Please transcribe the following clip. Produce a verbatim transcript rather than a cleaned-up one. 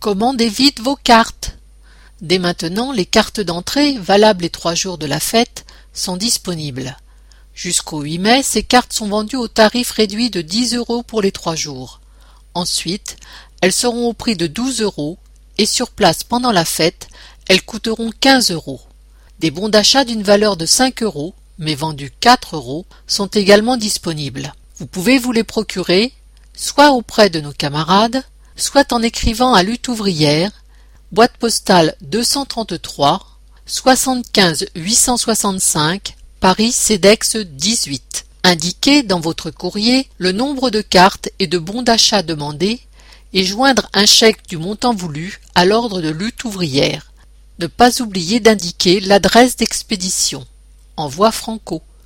Commandez vite vos cartes. Dès maintenant, les cartes d'entrée, valables les trois jours de la fête, sont disponibles. Jusqu'au huit mai, ces cartes sont vendues au tarif réduit de dix euros pour les trois jours. Ensuite, elles seront au prix de douze euros et sur place pendant la fête, elles coûteront quinze euros. Des bons d'achat d'une valeur de cinq euros, mais vendus quatre euros, sont également disponibles. Vous pouvez vous les procurer, soit auprès de nos camarades, soit en écrivant à Lutte ouvrière, boîte postale deux cent trente-trois, soixante-quinze huit cent soixante-cinq, Paris CEDEX dix-huit. Indiquez dans votre courrier le nombre de cartes et de bons d'achat demandés et joindre un chèque du montant voulu à l'ordre de Lutte ouvrière. Ne pas oublier d'indiquer l'adresse d'expédition. Envoi Franco.